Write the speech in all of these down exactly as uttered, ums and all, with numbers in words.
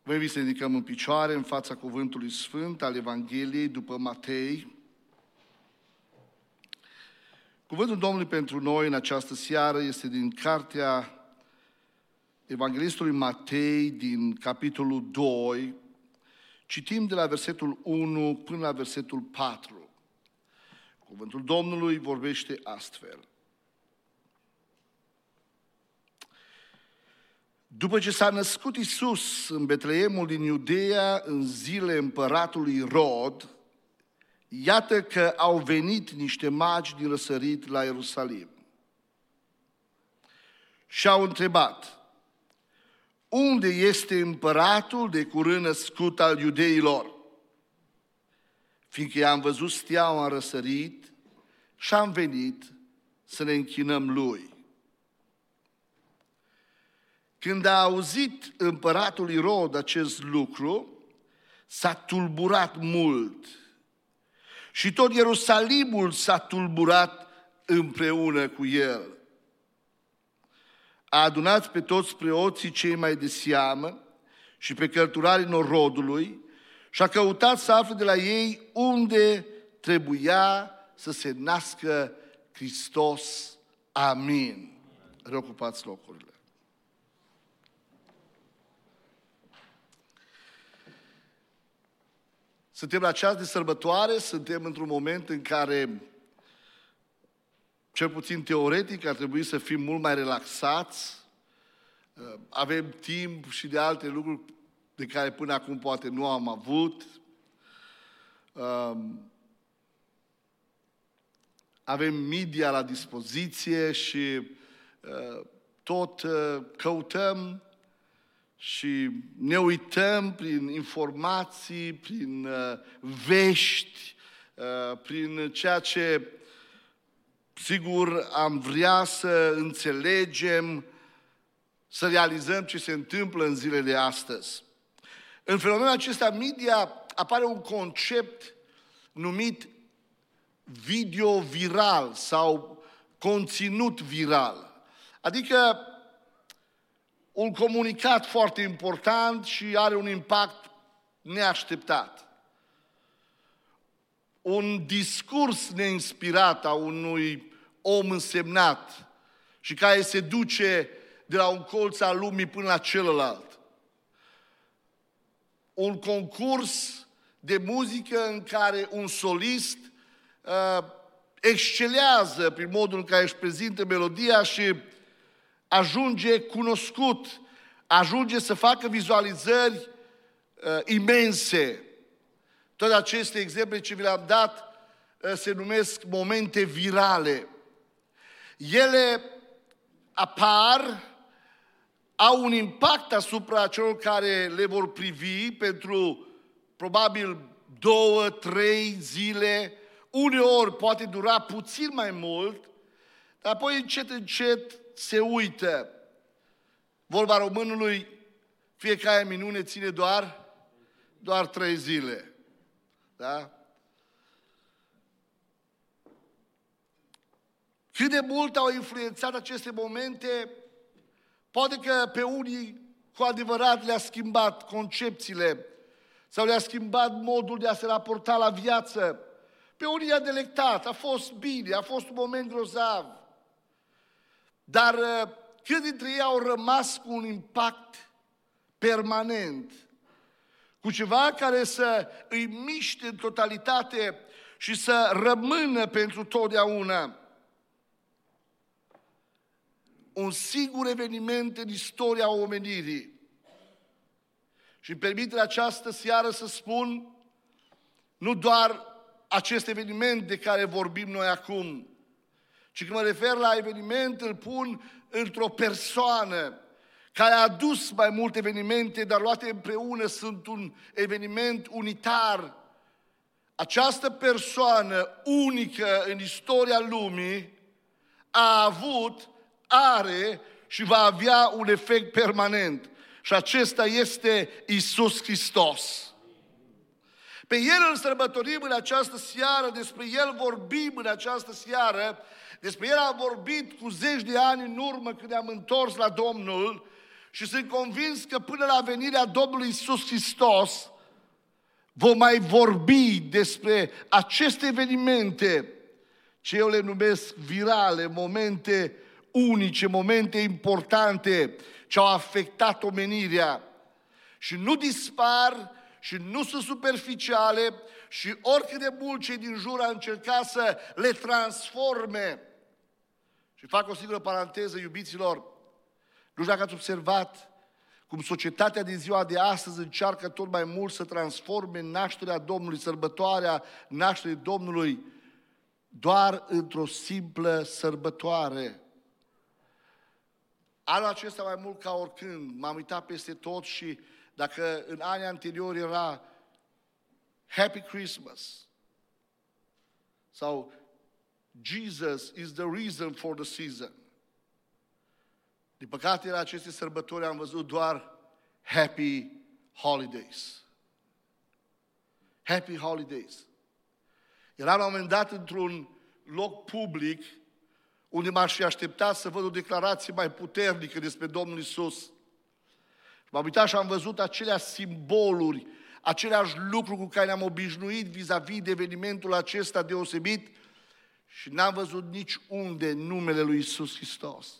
Vă invit să ridicăm în picioare în fața cuvântului sfânt al Evangheliei după Matei. Cuvântul Domnului pentru noi în această seară este din cartea Evanghelistului Matei, din capitolul doi. Citim de la versetul unu până la versetul patru. Cuvântul Domnului vorbește astfel. După ce s-a născut Iisus în Betleemul din Iudeea în zile împăratului Rod, iată că au venit niște magi din răsărit la Ierusalim. Și-au întrebat: unde este împăratul de curând născut al iudeilor? Fiindcă i-am văzut steaua în răsărit și am venit să ne închinăm lui. Când a auzit împăratul Irod acest lucru, s-a tulburat mult și tot Ierusalimul s-a tulburat împreună cu el. A adunat pe toți preoții cei mai de seamă și pe cărturarii norodului și a căutat să afle de la ei unde trebuia să se nască Hristos. Amin. Reocupați locurile. Suntem la ceas de sărbătoare, suntem într-un moment în care, cel puțin teoretic, ar trebui să fim mult mai relaxați. Avem timp și de alte lucruri de care până acum poate nu am avut. Avem media la dispoziție și tot căutăm și ne uităm prin informații, prin uh, vești, uh, prin ceea ce, sigur, am vrea să înțelegem, să realizăm ce se întâmplă în zilele de astăzi. În fenomenul acesta media apare un concept numit video viral sau conținut viral. Adică un comunicat foarte important și are un impact neașteptat. Un discurs neinspirat a unui om însemnat și care se duce de la un colț al lumii până la celălalt. Un concurs de muzică în care un solist uh, excelează prin modul în care își prezintă melodia și ajunge cunoscut, ajunge să facă vizualizări uh, imense. Toate aceste exemple ce vi le-am dat uh, se numesc momente virale. Ele apar, au un impact asupra celor care le vor privi pentru probabil două, trei zile, uneori poate dura puțin mai mult, dar apoi încet, încet se uită. Vorba românului, fiecare minune ține doar, doar trei zile. Da? Cât de mult au influențat aceste momente, poate că pe unii cu adevărat le-a schimbat concepțiile sau le-a schimbat modul de a se raporta la viață. Pe unii i-a delectat, a fost bine, a fost un moment grozav. Dar cât dintre ei au rămas cu un impact permanent, cu ceva care să îi miște în totalitate și să rămână pentru totdeauna? Un singur eveniment în istoria omenirii. Și îmi permit în această seară să spun, nu doar acest eveniment de care vorbim noi acum, ci când mă refer la eveniment, îl pun într-o persoană care a adus mai multe evenimente, dar luate împreună sunt un eveniment unitar. Această persoană unică în istoria lumii a avut, are și va avea un efect permanent. Și acesta este Iisus Hristos. Pe El îl sărbătorim în această seară, despre El vorbim în această seară, despre El am vorbit cu zeci de ani în urmă când ne-am întors la Domnul Și sunt convins că până la venirea Domnului Iisus Hristos vom mai vorbi despre aceste evenimente, ce eu le numesc virale, momente unice, momente importante, ce au afectat omenirea. Și nu dispar și nu sunt superficiale și oricât de mult cei din jur au încercat să le transforme. Și fac o singură paranteză, iubiților, nu știu dacă ați observat cum societatea din ziua de astăzi încearcă tot mai mult să transforme nașterea Domnului, sărbătoarea nașterii Domnului, doar într-o simplă sărbătoare. Anul acesta mai mult ca oricând, m-am uitat peste tot și dacă în anii anteriori era Happy Christmas sau Jesus is the reason for the season, din păcate, la aceste sărbători am văzut doar Happy Holidays. Happy Holidays. Eram la un moment dat într-un loc public unde m-aș fi așteptat să văd o declarație mai puternică despre Domnul Iisus. M-am uitat și am văzut acelea simboluri, aceleași lucruri cu care ne-am obișnuit vis-a-vis de evenimentul acesta deosebit și n-am văzut nici unde numele lui Iisus Hristos.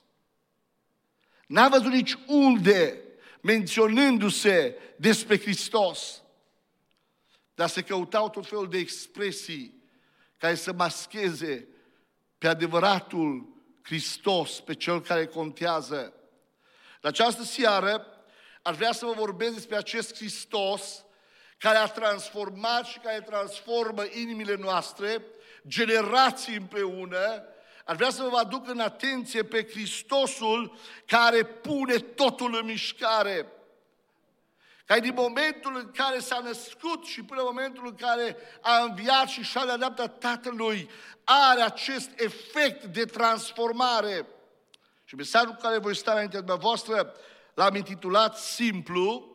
N-am văzut nici unde menționându-se despre Hristos. Dar se căutau tot felul de expresii care să mascheze pe adevăratul Hristos, pe Cel care contează. În această seară aș vrea să vă vorbesc despre acest Hristos care a transformat și care transformă inimile noastre, generații împreună. Aș vrea să vă aduc în atenție pe Hristosul care pune totul în mișcare. Care din momentul în care s-a născut și până în momentul în care a înviat și și-a adaptat Tatălui, are acest efect de transformare. Și mesajul cu care voi sta înaintea dumneavoastră l-am intitulat simplu: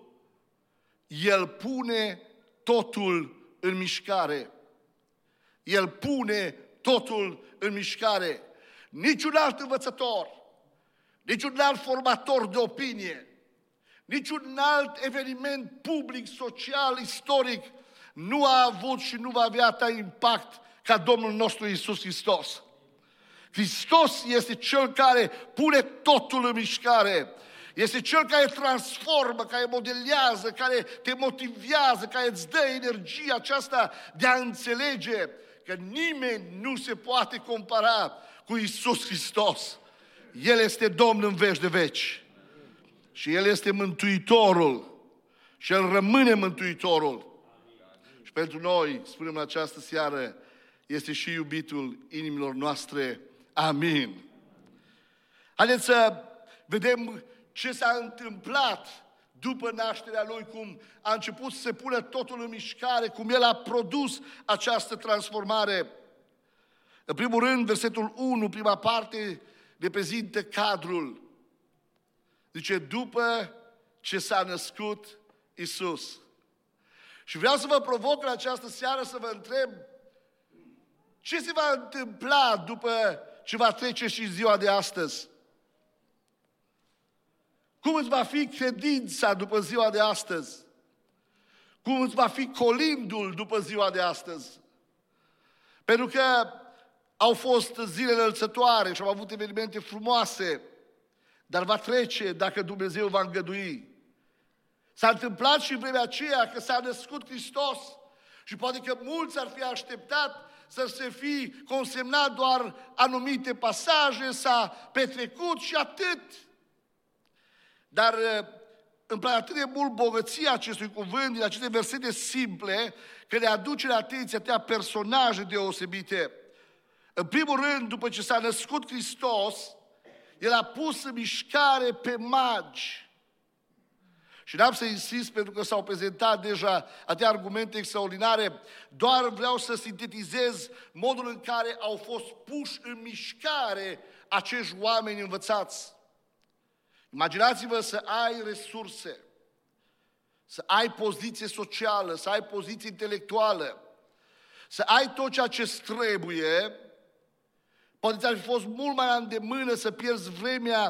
El pune totul în mișcare. El pune totul în mișcare. Niciun alt învățător, niciun alt formator de opinie, niciun alt eveniment public, social, istoric nu a avut și nu va avea atât impact ca Domnul nostru Iisus Hristos. Hristos este Cel care pune totul în mișcare. Este Cel care transformă, care modelează, care te motivează, care îți dă energia aceasta de a înțelege că nimeni nu se poate compara cu Iisus Hristos. El este Domn în veci de veci. Și El este Mântuitorul. Și El rămâne Mântuitorul. Și pentru noi, spunem în această seară, este și iubitul inimilor noastre. Amin. Haideți să vedem ce s-a întâmplat după nașterea Lui, cum a început să se pună totul în mișcare, cum El a produs această transformare. În primul rând, versetul unu, prima parte, reprezintă cadrul. Zice, după ce s-a născut Iisus. Și vreau să vă provoc în această seară să vă întreb ce se va întâmpla după ce va trece și ziua de astăzi. Cum îți va fi credința după ziua de astăzi? Cum îți va fi colindul după ziua de astăzi? Pentru că au fost zile înălțătoare și au avut evenimente frumoase, dar va trece dacă Dumnezeu va îngădui. S-a întâmplat și în vremea aceea că s-a născut Hristos și poate că mulți ar fi așteptat să se fi consemnat doar anumite pasaje, s-a petrecut și atât. Dar îmi place atât de mult bogăția acestui cuvânt, din aceste versete simple, că le aduce la atenție atâtea personaje deosebite. În primul rând, după ce s-a născut Hristos, El a pus în mișcare pe magi. Și n-am să insist pentru că s-au prezentat deja atâtea argumente extraordinare, doar vreau să sintetizez modul în care au fost puși în mișcare acești oameni învățați. Imaginați-vă să ai resurse, să ai poziție socială, să ai poziție intelectuală, să ai tot ceea ce trebuie. Poate ți-ar fi fost mult mai la îndemână să pierzi vremea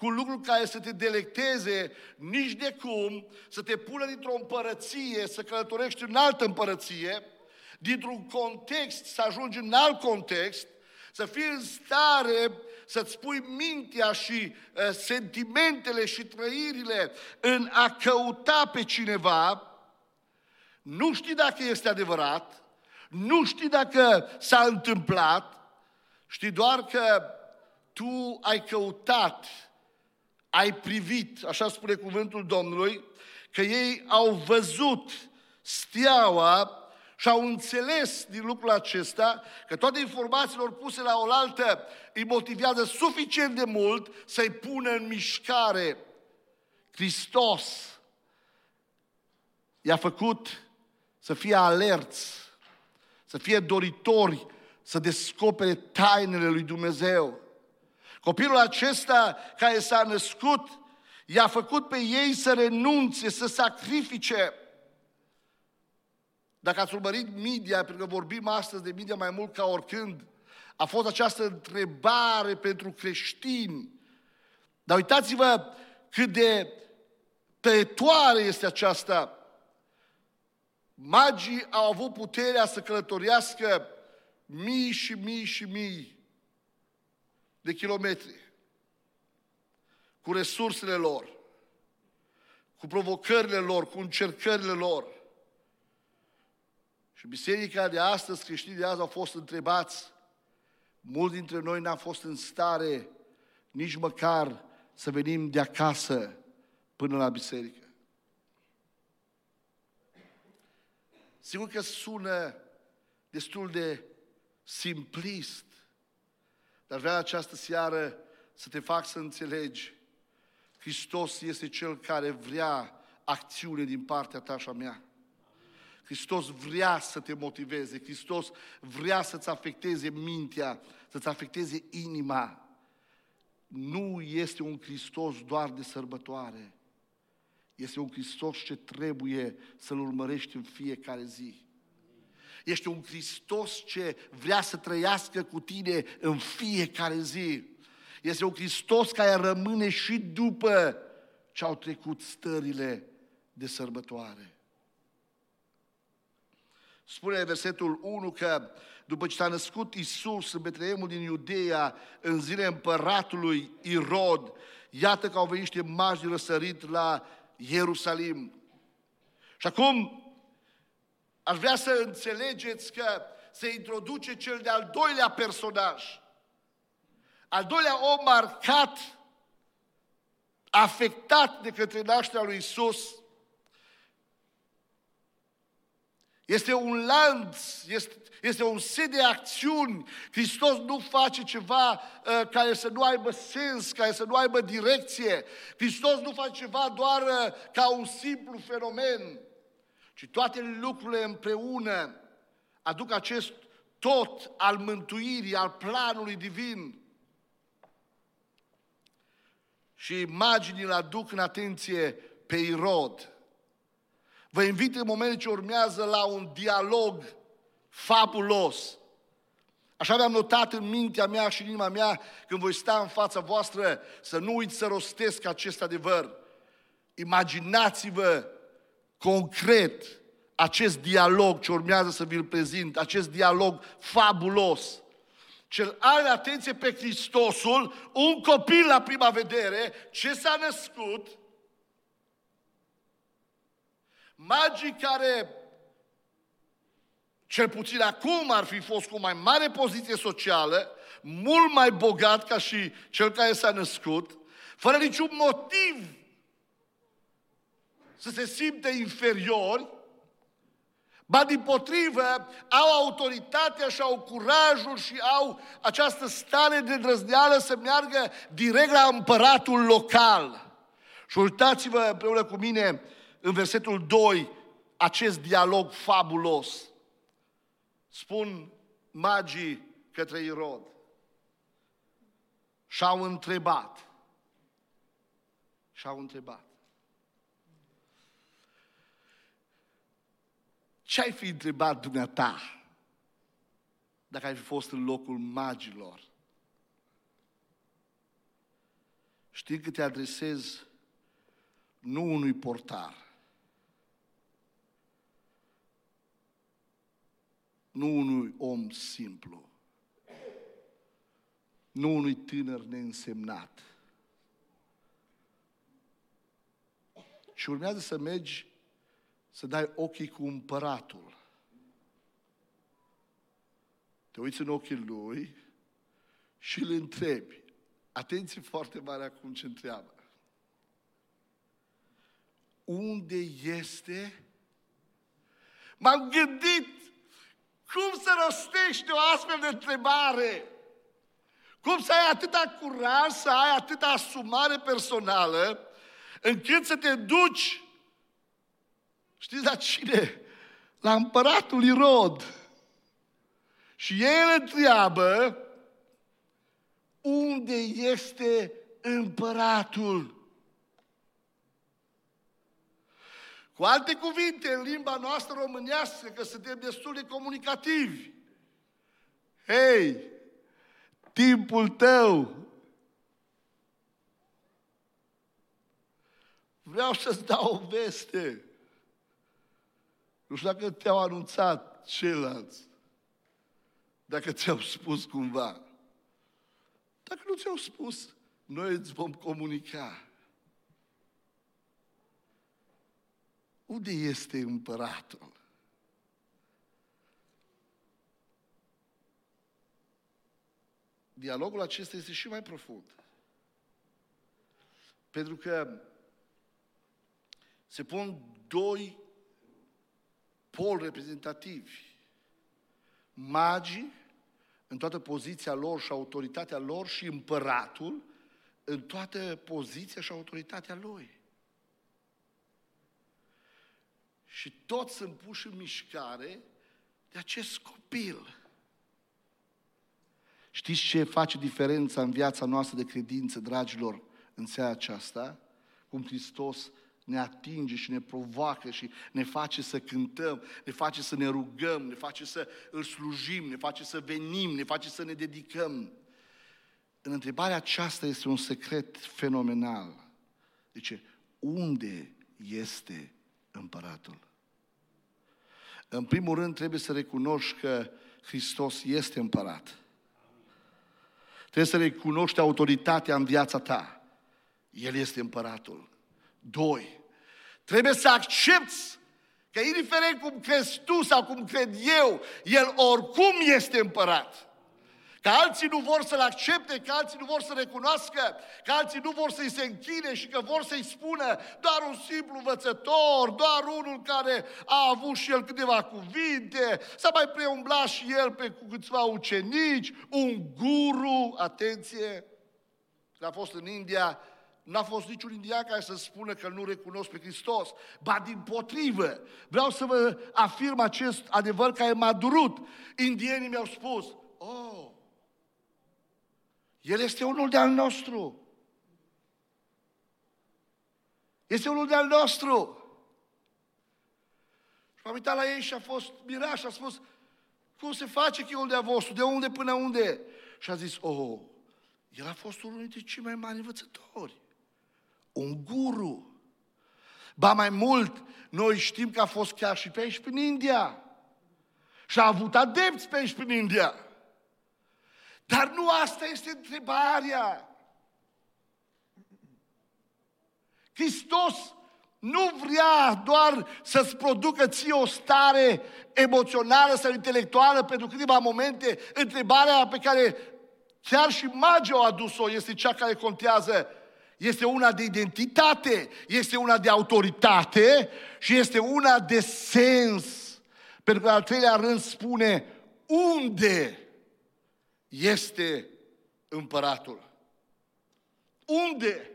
cu lucruri care să te delecteze nici de cum, să te pună dintr-o împărăție, să călătorești în altă împărăție, dintr-un context să ajungi în alt context, să fii în stare să-ți pui mintea și uh, sentimentele și trăirile în a căuta pe cineva. Nu știi dacă este adevărat, nu știi dacă s-a întâmplat, știi doar că tu ai căutat, ai privit, așa spune cuvântul Domnului, că ei au văzut steaua și au înțeles din lucrul acesta că toate informațiile puse la oaltă îi motivează suficient de mult să-i pună în mișcare. Hristos i-a făcut să fie alerți, să fie doritori, să descopere tainele lui Dumnezeu. Copilul acesta care s-a născut i-a făcut pe ei să renunțe, să sacrifice. Dacă ați urmărit media, pentru că vorbim astăzi de media mai mult ca oricând, a fost această întrebare pentru creștini. Dar uitați-vă cât de tăietoare este aceasta. Magii au avut puterea să călătorească mii și mii și mii de kilometri cu resursele lor, cu provocările lor, cu încercările lor. Și biserica de astăzi, creștinii de azi au fost întrebați, mulți dintre noi n-am fost în stare nici măcar să venim de acasă până la biserică. Sigur că sună destul de simplist, dar vreau această seară să te fac să înțelegi. Hristos este Cel care vrea acțiune din partea ta și a mea. Hristos vrea să te motiveze, Hristos vrea să-ți afecteze mintea, să-ți afecteze inima. Nu este un Hristos doar de sărbătoare. Este un Hristos ce trebuie să-L urmărești în fiecare zi. Este un Hristos ce vrea să trăiască cu tine în fiecare zi. Este un Hristos care rămâne și după ce au trecut stările de sărbătoare. Spune versetul unu că după ce s-a născut Iisus în Betleemul din Iudeea, în zilele împăratului Irod, iată că au venit niște magi de răsărit la Ierusalim. Și acum aș vrea să înțelegeți că se introduce cel de-al doilea personaj. Al doilea om marcat, afectat de către nașterea lui Iisus. Este un lanț, este, este un set de acțiuni. Hristos nu face ceva uh, care să nu aibă sens, care să nu aibă direcție. Hristos nu face ceva doar uh, ca un simplu fenomen, ci toate lucrurile împreună aduc acest tot al mântuirii, al planului divin. Și imaginile îl aduc în atenție pe Irod. Vă invit în momentul ce urmează la un dialog fabulos. Așa aveam notat în mintea mea și în inima mea când voi sta în fața voastră, să nu uit să rostesc acest adevăr. Imaginați-vă concret acest dialog ce urmează să vi-l prezint, acest dialog fabulos. Cel are atenție pe Hristosul, un copil la prima vedere, ce s-a născut. Magii care, cel puțin acum, ar fi fost cu o mai mare poziție socială, mult mai bogat ca și cel care s-a născut, fără niciun motiv să se simte inferiori, ba dimpotrivă, au autoritatea și au curajul și au această stare de îndrăzneală să meargă direct la împăratul local. Și uitați-vă împreună cu mine în versetul doi acest dialog fabulos. Spun magii către Irod. Și-au întrebat. Și-au întrebat. Ce ai fi întrebat dumneata dacă ai fi fost în locul magilor? știi că te adresezi nu unui portar, nu unui om simplu, nu unui tânăr neînsemnat, și urmează să mergi să dai ochii cu împăratul. Te uiți în ochii lui și îl întrebi. Atenție foarte mare acum ce întreabă. Unde este? M-am gândit cum să rostești o astfel de întrebare. Cum să ai atâta curaj, să ai atâta asumare personală, încât să te duci, știți la cine? La împăratul Irod. Și el întreabă, unde este împăratul? Cu alte cuvinte, în limba noastră românească, că suntem destul de comunicativi. Hei, timpul tău. Vreau să-ți dau o veste. Nu știu dacă te-au anunțat ceilalți, dacă ți-au spus cumva. Dacă nu ți-au spus, noi îți vom comunica. Unde este împăratul? Dialogul acesta este și mai profund. Pentru că se pun doi poli reprezentativi. Magii, în toată poziția lor și autoritatea lor, și împăratul, în toată poziția și autoritatea lui. Și toți sunt puși în mișcare de acest copil. Știți ce face diferența în viața noastră de credință, dragilor, în seara aceasta? Cum Hristos ne atinge și ne provoacă și ne face să cântăm, ne face să ne rugăm, ne face să îl slujim, ne face să venim, ne face să ne dedicăm. În întrebarea aceasta este un secret fenomenal. Zice, unde este împăratul? În primul rând trebuie să recunoști că Hristos este împărat. Trebuie să recunoști autoritatea în viața ta. El este împăratul. Doi, trebuie să accepti că indiferent cum crezi tu sau cum cred eu, El oricum este împărat. Că alții nu vor să-L accepte, că alții nu vor să recunoască, că alții nu vor să-i se închine și că vor să-i spună doar un simplu învățător, doar unul care a avut și el câteva cuvinte, s-a mai preumblat și el pe cu câțiva ucenici, un guru, atenție, a fost în India. N-a fost niciun indian care să spună că nu recunosc pe Hristos. Ba dimpotrivă, vreau să vă afirm acest adevăr care m-a durut. Indienii mi-au spus, oh, El este unul de-al nostru. Este unul de-al nostru. Și m-am uitat la ei și a fost mirat și a spus, cum se face că e unul de-al vostru? De unde până unde? Și a zis, oh, El a fost unul dintre cei mai mari învățători. Un guru. Ba mai mult, noi știm că a fost chiar și pe aici prin India. Și a avut adepți pe aici prin India. Dar nu asta este întrebarea. Hristos nu vrea doar să-ți producă ție o stare emoțională sau intelectuală pentru câteva momente. Întrebarea pe care chiar și magii au adus-o este cea care contează. Este una de identitate, este una de autoritate și este una de sens. Pentru că al treilea rând spune, unde este împăratul? Unde?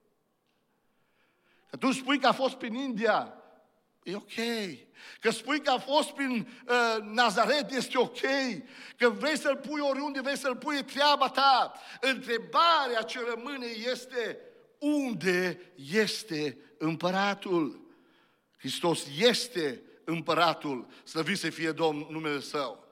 Că tu spui că a fost prin India, e ok. Că spui că a fost prin uh, Nazaret, este ok. Că vrei să-l pui oriunde, vrei să-l pui, e treaba ta. Întrebarea ce rămâne este, unde este împăratul? Hristos este împăratul, slăvit să fie Domnul numele Său.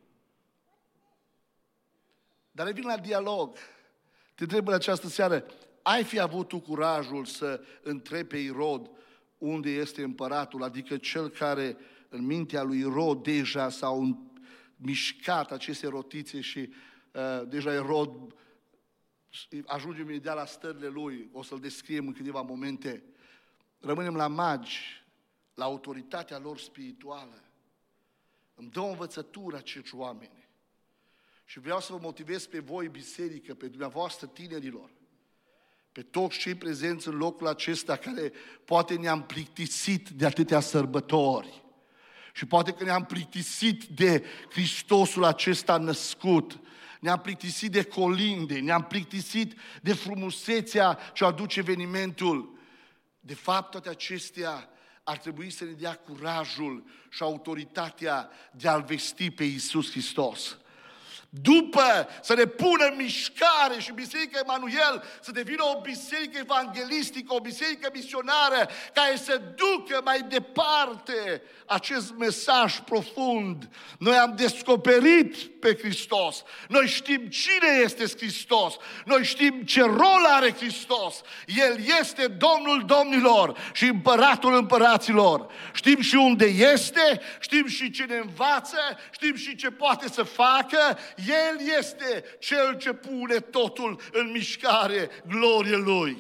Dar revin la dialog. Te întreb în această seară, ai fi avut tu curajul să întrebi pe Irod unde este împăratul, adică cel care în mintea lui Irod deja s-au mișcat aceste rotițe și uh, deja Irod ajunge imediat la stările lui, o să-l descriem în câteva momente. Rămânem la magi, la autoritatea lor spirituală. Îmi dă o învățătură acești oameni. Și vreau să vă motivez pe voi, biserică, pe dumneavoastră, tinerilor, pe toți cei prezenți în locul acesta care poate ne-am plictisit de atâtea sărbători și poate că ne-am plictisit de Hristosul acesta născut, ne-am plictisit de colinde, ne-am plictisit de frumusețea ce aduce evenimentul. De fapt, toate acestea ar trebui să ne dea curajul și autoritatea de a-L vesti pe Iisus Hristos. După să ne pună în mișcare și Biserica Emanuel să devină o biserică evanghelistică, o biserică misionară care să ducă mai departe acest mesaj profund. Noi am descoperit pe Hristos. Noi știm cine este Hristos. Noi știm ce rol are Hristos. El este Domnul domnilor și Împăratul împăraților. Știm și unde este, știm și ce ne învață, știm și ce poate să facă. El este Cel ce pune totul în mișcare, glorie Lui.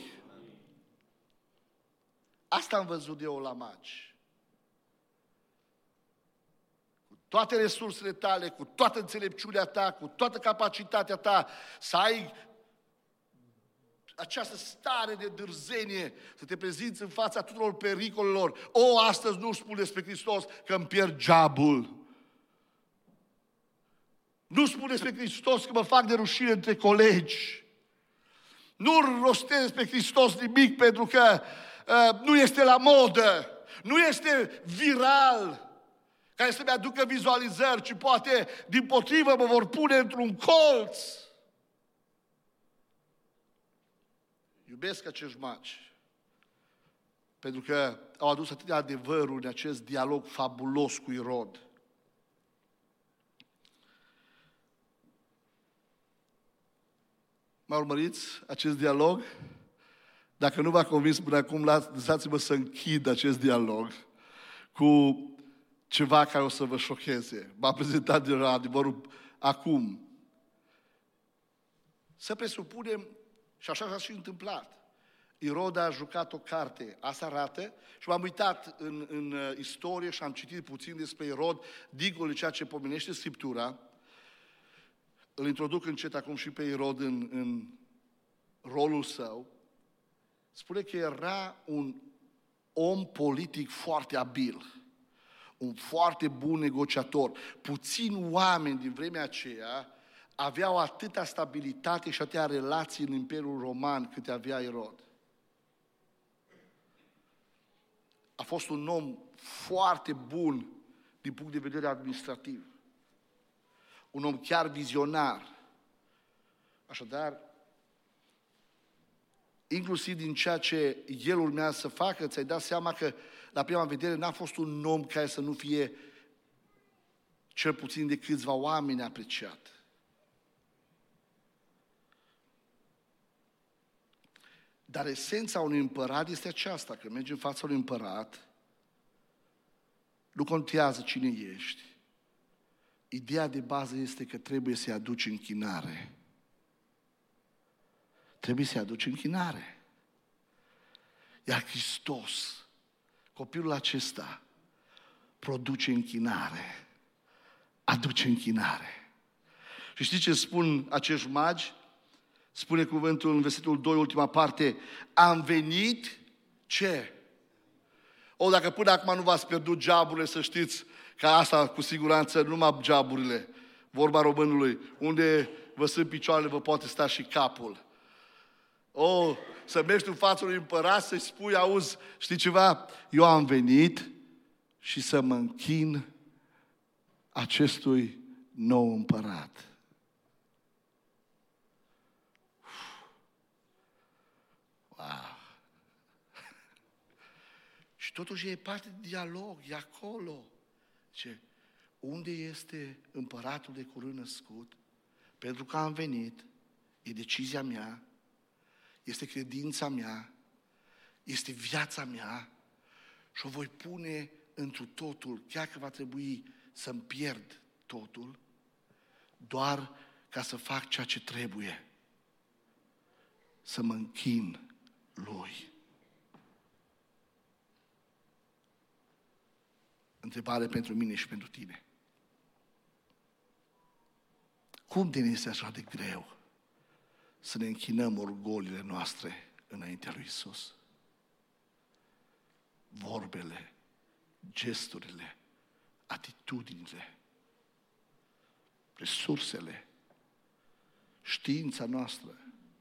Asta am văzut eu la magi. Cu toate resursele tale, cu toată înțelepciunea ta, cu toată capacitatea ta, să ai această stare de dârzenie, să te prezinți în fața tuturor pericolelor. O, astăzi nu spun despre Hristos că îmi pierd jobul. Nu spun despre Hristos că mă fac de rușine între colegi. Nu rostesc despre Hristos nimic pentru că uh, nu este la modă. Nu este viral care să-mi aducă vizualizări, ci poate dimpotrivă mă vor pune într-un colț. Iubesc acești magi pentru că au adus atâtea adevăruri în acest dialog fabulos cu Irod. Mă urmăriți acest dialog? Dacă nu v-a convins până acum, lăsați-mă să închid acest dialog cu ceva care o să vă șocheze. M-a prezentat de adevărul acum. Să presupunem, și așa s-a și întâmplat, Irod a jucat o carte, asta arată, și m-am uitat în, în istorie și am citit puțin despre Irod, dincolo de ceea ce pomenește Scriptura. Îl introduc încet acum și pe Irod în, în rolul său. Spune că era un om politic foarte abil, un foarte bun negociator. Puțini oameni din vremea aceea aveau atâta stabilitate și atâtea relații în Imperiul Roman cât avea Irod. A fost un om foarte bun din punct de vedere administrativ. Un om chiar vizionar. Așadar, inclusiv din ceea ce el urmea să facă, ți-ai dat seama că la prima vedere n-a fost un om care să nu fie cel puțin de câțiva oameni apreciat. Dar esența unui împărat este aceasta, că mergi în fața unui împărat, nu contează cine ești. Ideea de bază este că trebuie să-i aduci închinare. Trebuie să-i aduci închinare. Iar Hristos, copilul acesta, produce închinare. Aduce închinare. Și știți ce spun acești magi? Spune cuvântul în versetul doi, ultima parte, am venit, ce? O, dacă până acum nu v-ați pierdut joburile, să știți că asta cu siguranță numai joburile, vorba românului, unde vă sunt picioarele, vă poate sta și capul. O, să mergi în fața unui împărat, să-i spui, auzi, știi ceva? Eu am venit și să mă închin acestui nou împărat. Wow. Și totuși e parte de dialog, e acolo. Ce? Unde este împăratul de curând născut? Pentru că am venit, e decizia mea, este credința mea, este viața mea și o voi pune întru totul, chiar că va trebui să-mi pierd totul, doar ca să fac ceea ce trebuie, să mă închin Lui. Întrebare pentru mine și pentru tine. Cum de ne este așa de greu să ne închinăm orgoliile noastre înaintea lui Iisus? Vorbele, gesturile, atitudinile, resursele, știința noastră.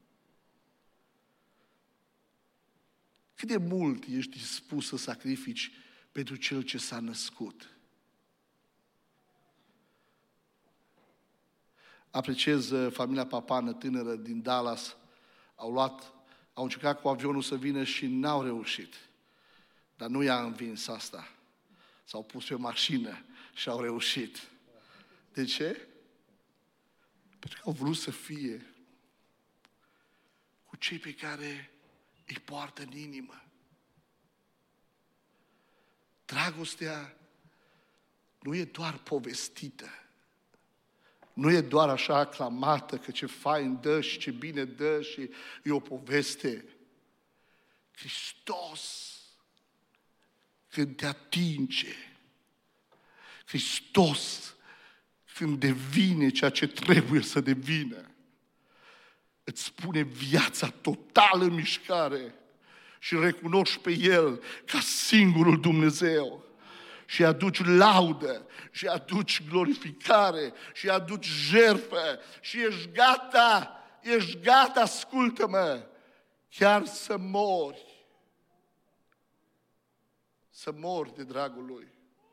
Cât de mult ești dispus să sacrifici pentru Cel ce s-a născut? Apreciez familia papană tânără din Dallas. Au luat, au încercat cu avionul să vină și n-au reușit. Dar nu i-a învins asta. S-au pus pe mașină și au reușit. De ce? Pentru că au vrut să fie cu cei pe care îi poartă în inimă. Dragostea nu e doar povestită. Nu e doar așa aclamată că ce fain dă și ce bine dă și e o poveste. Hristos, când te atinge, Hristos, când devine ceea ce trebuie să devină, îți spune viața totală în mișcare și recunoști pe El ca singurul Dumnezeu. Și aduci laudă, și aduci glorificare, și aduci jertfă, și ești gata, ești gata, ascultă-mă, chiar să mori. Să mori de dragul Lui.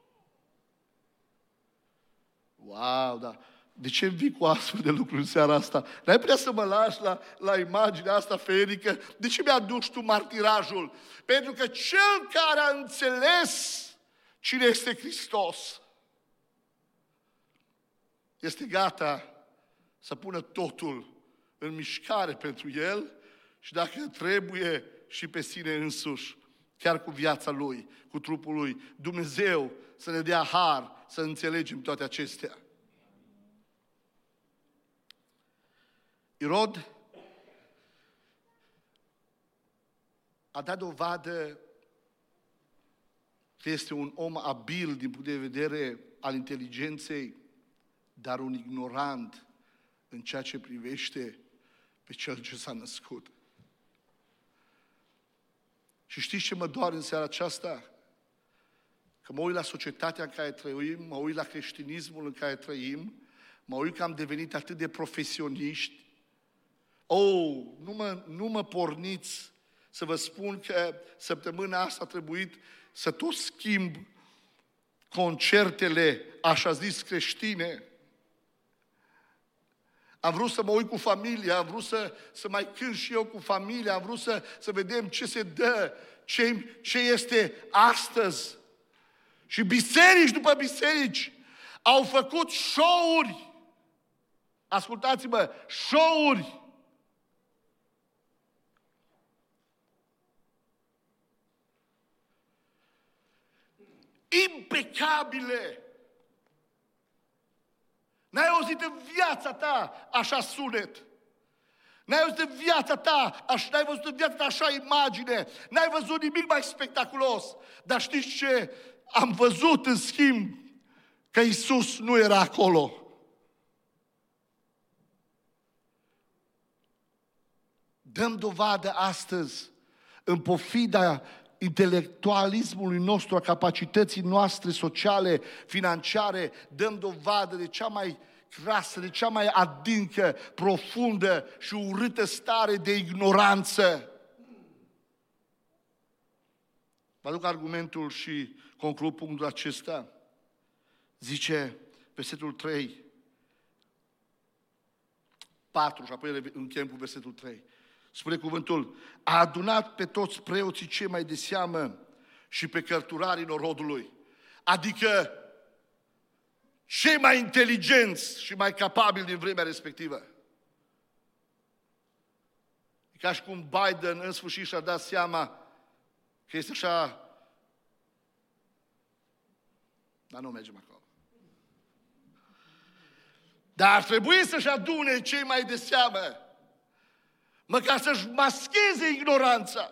Wow, da. De ce vii cu astfel de lucruri în seara asta? N-ai putea să mă lași la, la imaginea asta ferică? De ce mi-aduci tu martirajul? Pentru că cel care a înțeles cine este Hristos este gata să pună totul în mișcare pentru El și dacă trebuie și pe sine însuși, chiar cu viața Lui, cu trupul Lui. Dumnezeu să ne dea har să înțelegem toate acestea. Irod a dat dovadă că este un om abil din punct de vedere al inteligenței, dar un ignorant în ceea ce privește pe Cel ce s-a născut. Și știți ce mă doare în seara aceasta? Că mă uit la societatea în care trăim, mă uit la creștinismul în care trăim, mă uit că am devenit atât de profesioniști. Oh, nu mă, nu mă porniți să vă spun că săptămâna asta a trebuit să tot schimb concertele, așa zis, creștine. Am vrut să mă uit cu familia, am vrut să, să mai cânt și eu cu familia, am vrut să, să vedem ce se dă, ce, ce este astăzi. Și biserici după biserici au făcut show-uri. Ascultați-mă, show-uri. Impecabile. N-ai auzit în viața ta așa sunet. N-ai auzit în viața ta, aș, n-ai văzut în viața ta așa imagine. N-ai văzut nimic mai spectaculos. Dar știți ce? Am văzut în schimb că Iisus nu era acolo. Dăm dovadă astăzi, în pofida intelectualismului nostru, a capacității noastre sociale, financiare, dăm dovadă de cea mai crasă, de cea mai adâncă, profundă și urâtă stare de ignoranță. Vă aduc argumentul și conclud punctul acesta. Zice versetul trei, patru și apoi încheiem cu versetul trei. Spune cuvântul, a adunat pe toți preoții cei mai de seamă și pe cărturarii norodului. Adică cei mai inteligenți și mai capabili din vremea respectivă. E ca și cum Biden în sfârșit și-a dat seama că este așa. Dar nu mergem acolo. Dar ar trebui să-și adune cei mai de seamă, măcar să-și mascheze ignoranța.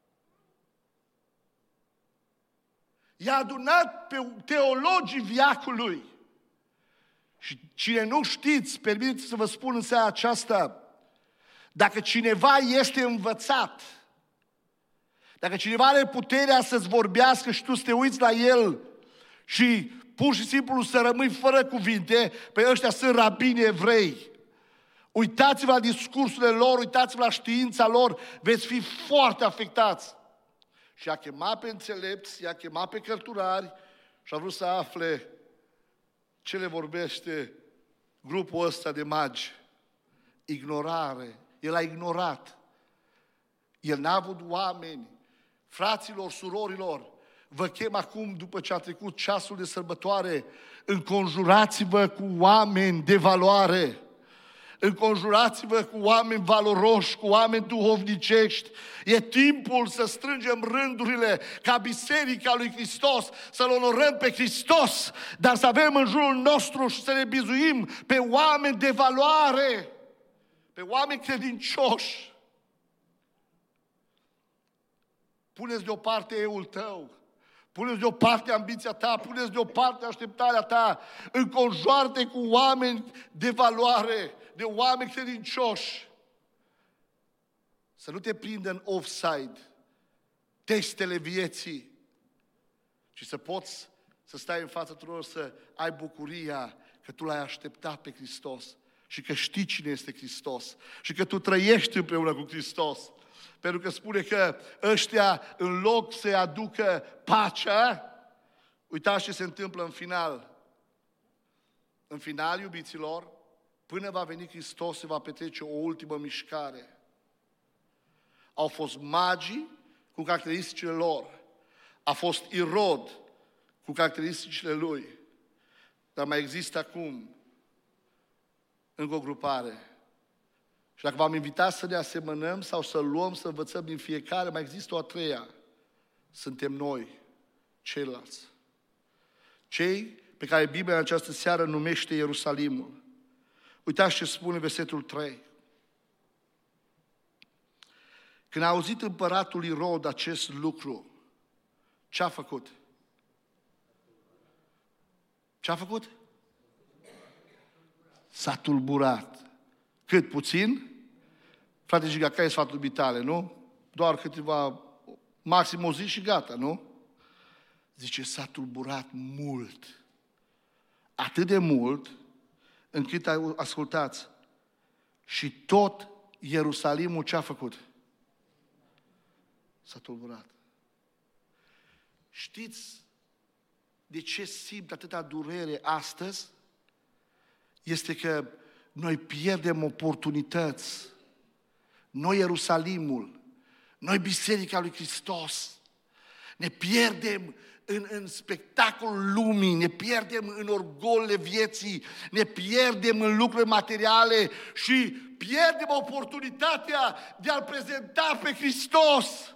I-a adunat pe teologii veacului. Și cine nu știți, permiteți să vă spun în seara aceasta, dacă cineva este învățat, dacă cineva are puterea să-ți vorbească și tu să te uiți la el și pur și simplu să rămâi fără cuvinte, pe ăștia sunt rabini evrei. Uitați-vă la discursurile lor, uitați-vă la știința lor, veți fi foarte afectați. Și a chemat pe înțelepți, i-a chemat pe cărturari și a vrut să afle ce le vorbește grupul ăsta de magi. Ignorare. El a ignorat. El n-a avut oameni. Fraților, surorilor, vă chem acum, după ce a trecut ceasul de sărbătoare, înconjurați-vă cu oameni de valoare. Înconjurați-vă cu oameni valoroși, cu oameni duhovnicești. E timpul să strângem rândurile ca Biserica lui Hristos, să-L onorăm pe Hristos, dar să avem în jurul nostru și să ne bizuim pe oameni de valoare, pe oameni credincioși. Puneți deoparte eul tău, puneți deoparte ambiția ta, puneți deoparte așteptarea ta, înconjoară-te cu oameni de valoare, de oameni credincioși. Să nu te prindă în offside textele vieții, ci să poți să stai în fața tuturor, să ai bucuria că tu l-ai așteptat pe Hristos și că știi cine este Hristos și că tu trăiești împreună cu Hristos. Pentru că spune că ăștia, în loc să aducă pacea, uitați ce se întâmplă în final. În final, iubiților, până va veni Hristos, se va petrece o ultimă mișcare. Au fost magii cu caracteristicile lor. A fost Irod cu caracteristicile lui. Dar mai există acum încă o grupare. Și dacă v-am invitat să ne asemănăm sau să luăm, să învățăm din fiecare, mai există o a treia. Suntem noi, ceilalți. Cei pe care Biblia în această seară numește Ierusalimul. Uitați ce spune versetul trei. Când a auzit împăratul Irod acest lucru, ce a făcut? Ce a făcut? S-a tulburat. Cât? Puțin? Frate Giga, care e sfatul bitale, nu? Doar câteva, maxim o zi și gata, nu? Zice, s-a tulburat mult. Atât de mult, încât, ascultați, și tot Ierusalimul ce a făcut? S-a tulburat. Știți de ce simt atâta durere astăzi? Este că noi pierdem oportunități. Noi Ierusalimul, noi Biserica lui Hristos, ne pierdem în, în spectacolul lumii, ne pierdem în orgolele vieții, ne pierdem în lucruri materiale și pierdem oportunitatea de a-L prezenta pe Hristos.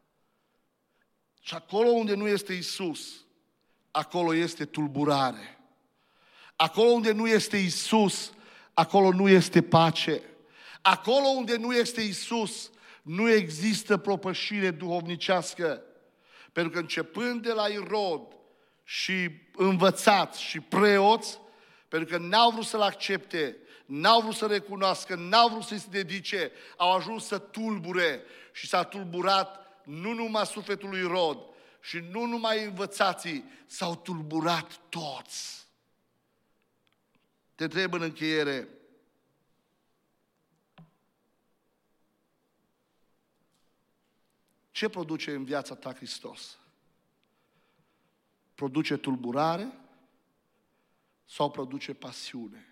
Și acolo unde nu este Isus, acolo este tulburare. Acolo unde nu este Isus, acolo nu este pace. Acolo unde nu este Isus, nu există propășire duhovnicească. Pentru că începând de la Irod și învățați și preoți, pentru că n-au vrut să-L accepte, n-au vrut să recunoască, n-au vrut să-i se dedice, au ajuns să tulbure și s-a tulburat nu numai sufletul lui Irod și nu numai învățații, s-au tulburat toți. Te întreb în încheiere, ce produce în viața ta Hristos? Produce tulburare sau produce pasiune?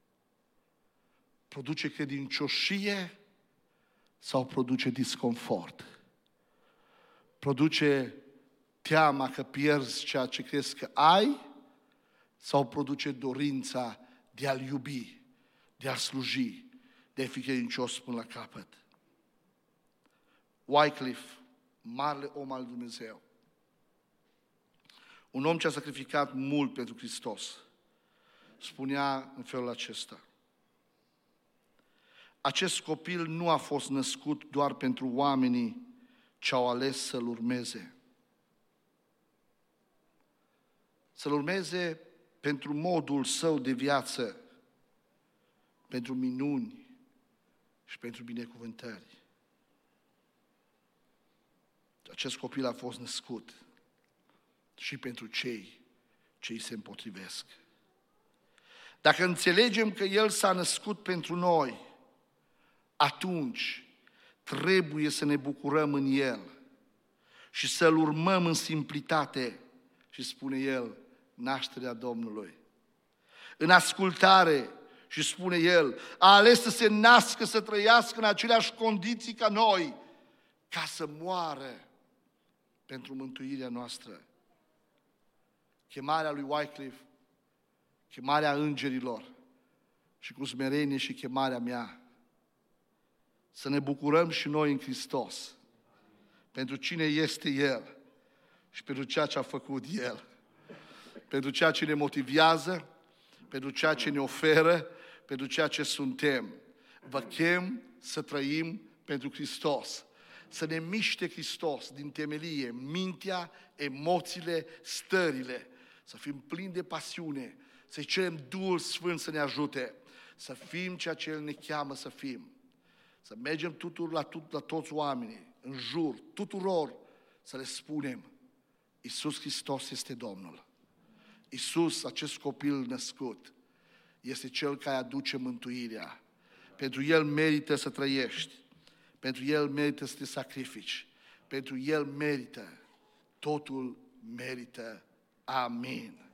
Produce credincioșie sau produce disconfort? Produce teama că pierzi ceea ce crezi că ai sau produce dorința de a-L iubi, de a-L sluji, de a fi credincios până la capăt? Wycliffe, marele om al lui Dumnezeu. Un om ce a sacrificat mult pentru Hristos. Spunea în felul acesta: acest copil nu a fost născut doar pentru oamenii ce au ales să-L urmeze. Să-L urmeze pentru modul său de viață, pentru minuni și pentru binecuvântări. Acest copil a fost născut și pentru cei ce îi se împotrivesc. Dacă înțelegem că El s-a născut pentru noi, atunci trebuie să ne bucurăm în El și să-L urmăm în simplitate. Și spune El, nașterea Domnului. În ascultare, și spune El, a ales să se nască, să trăiască în aceleași condiții ca noi, ca să moară pentru mântuirea noastră. Chemarea lui Wycliffe, chemarea îngerilor și cu smerenie și chemarea mea, să ne bucurăm și noi în Hristos pentru cine este El și pentru ceea ce a făcut El, pentru ceea ce ne motivează, pentru ceea ce ne oferă, pentru ceea ce suntem. Vă chem să trăim pentru Hristos, să ne miște Hristos din temelie, mintea, emoțiile, stările, să fim plini de pasiune, să-i cerem Duhul Sfânt să ne ajute, să fim ceea ce El ne cheamă să fim, să mergem tuturor la, tot, la toți oamenii, în jur, tuturor, să le spunem, Iisus Hristos este Domnul. Iisus, acest copil născut, este Cel care aduce mântuirea. Pentru El merită să trăiești, pentru El merită să te sacrifici, pentru El merită, totul merită. Amin.